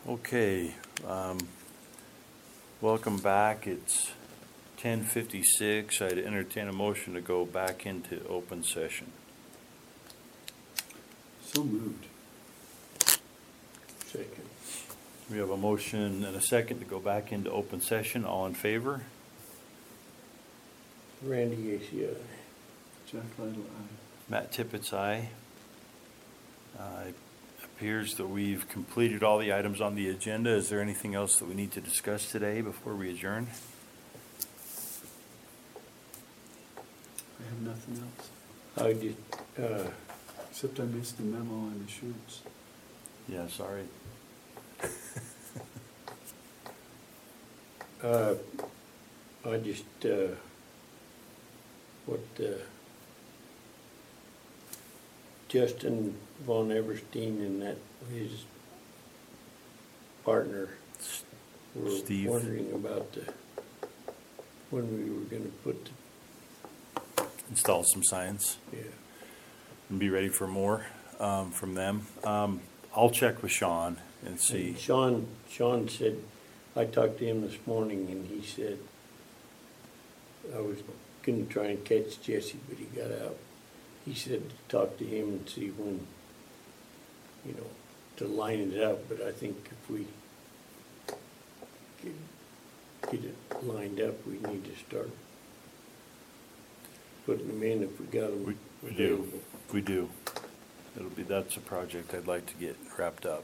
Okay, welcome back. It's 10:56. I'd entertain a motion to go back into open session. So moved. Second. We have a motion and a second to go back into open session. All in favor? Randy Asia. Jack Lytle, aye. Matt Tippett's aye. It appears that we've completed all the items on the agenda. Is there anything else that we need to discuss today before we adjourn? I have nothing else, I just, except I missed the memo on the shoots. Yeah, sorry. I just, Justin Von Everstein and that, his partner were Steve. wondering about when we were gonna put Install some signs and be ready for more from them. I'll check with Sean and see. And Sean said, I talked to him this morning and he said, I was gonna try and catch Jesse, but he got out. He said to talk to him and see when, to line it up, but I think if we get it lined up, we need to start putting them in if we got them We do. We do. That's a project I'd like to get wrapped up.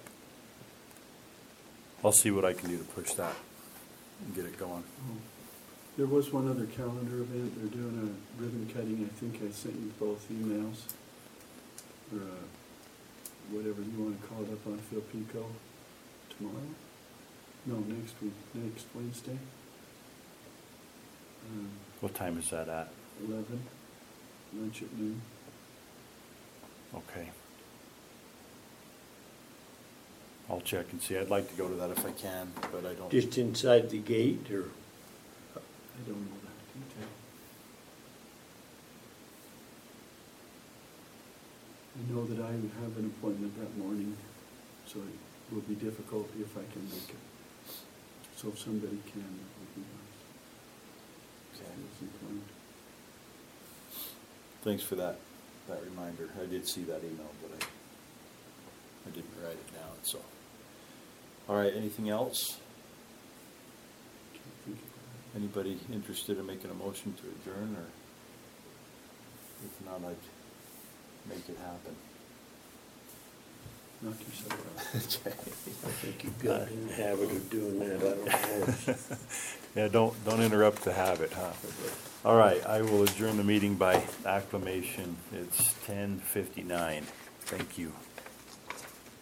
I'll see what I can do to push that and get it going. Oh. There was one other calendar event. They're doing a ribbon cutting. I think I sent you both emails. Or whatever you want to call it up on Phil Pico tomorrow? No, next week. Next Wednesday. What time is that at? 11. Lunch at noon. Okay. I'll check and see. I'd like to go to that if I can, but I don't. just inside the gate, or I don't know that detail. I know that I have an appointment that morning, so it will be difficult if I can make it. So if somebody can, that would be nice. Okay. It's important. Thanks for that reminder. I did see that email, but I didn't write it down, so. All right, anything else? Can't think of that. Anybody interested in making a motion to adjourn, or if not, I'd make it happen. Knock yourself out. Okay. I think you've got in the habit of doing that, I don't know. Yeah, don't interrupt the habit, huh? All right, I will adjourn the meeting by acclamation. It's 10:59. Thank you.